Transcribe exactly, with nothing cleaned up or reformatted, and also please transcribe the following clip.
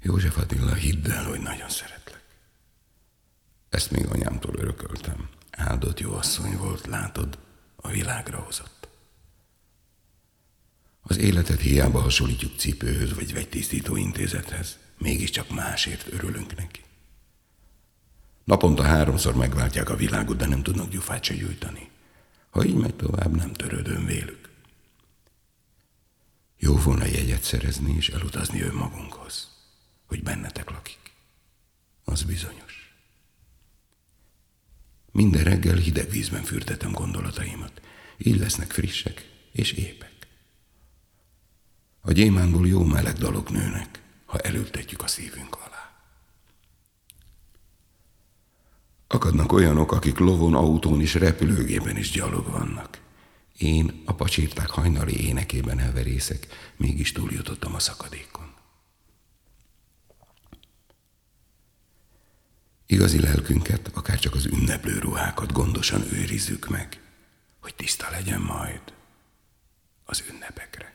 József Attila, hidd el, hogy nagyon szeretlek. Ezt még anyámtól örököltem. Áldott jó asszony volt, látod, a világra hozott. Az életet hiába hasonlítjuk cipőhöz vagy vegytisztító intézethez, mégiscsak másért örülünk neki. Naponta háromszor megváltják a világot, de nem tudnak gyufát se gyújtani. Ha így megy tovább, nem törődöm vélük. Jó volna jegyet szerezni és elutazni önmagunkhoz, hogy bennetek lakik. Az bizonyos. Minden reggel hideg vízben fürdetem gondolataimat. Így lesznek frissek és épek. A gyémánból jó meleg dalok nőnek, ha elültetjük a szívünk alá. Akadnak olyanok, akik lovon, autón és repülőgépen is gyalog vannak. Én a pacsirták hajnali énekében elverészek, mégis túljutottam a szakadékon. Igazi lelkünket, akárcsak az ünneplő ruhákat gondosan őrizzük meg, hogy tiszta legyen majd az ünnepekre.